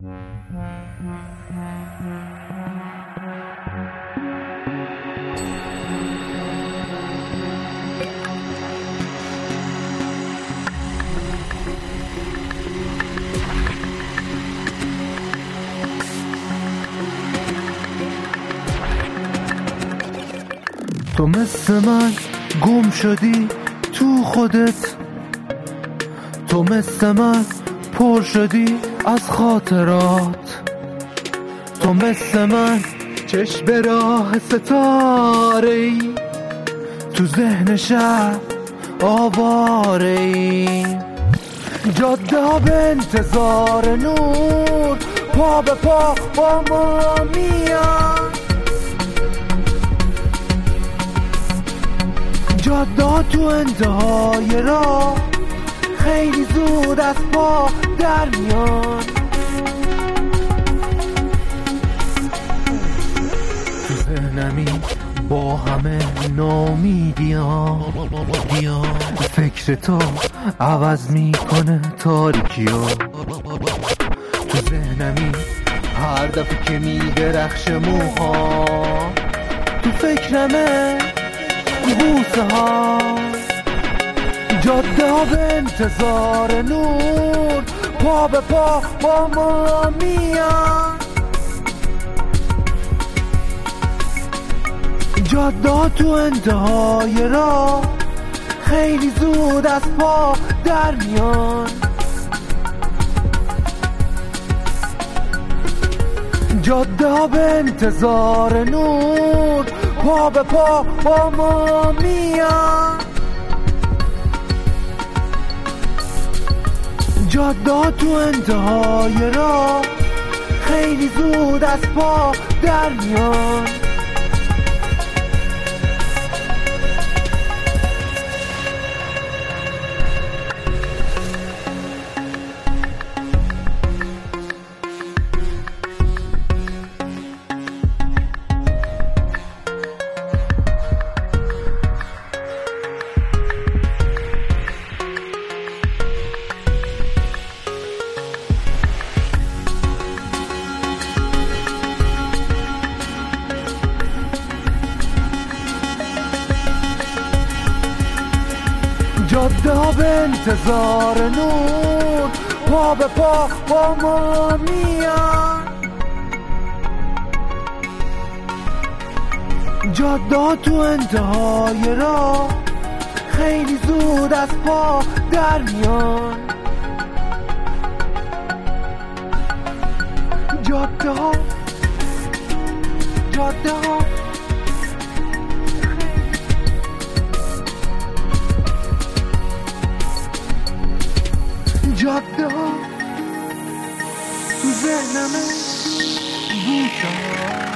تو مثل من گم شدی تو خودت، تو مثل من پر شدی از خاطرات، تو مثل من چشم به راه ستاره‌ای، تو ذهن شب آواره‌ای، جاده به انتظار نور، پا به پا با ما میان، جاده تو انتهای راه خیلی زود از پا در میان، تو ذهنمی با همه نامیدیان، فکر تو عوض میکنه تاریکی‌ها، تو ذهنمی هر دفعه که میدرخش موها، تو فکرمه بوسه ها، جاده به انتظار نور، پا به پا با ما میان، جاده تو انتهای راه خیلی زود از پا در میان، جاده به انتظار نور، پا به پا با ما میان، جاده تو انتهای راه خیلی زود از پا در میان. جاده به انتظار نور، پا به پا با ما میان، جاده تو انتهای راه خیلی زود از پا در میان، جاده جاده تو ذهنمه بوسه ها.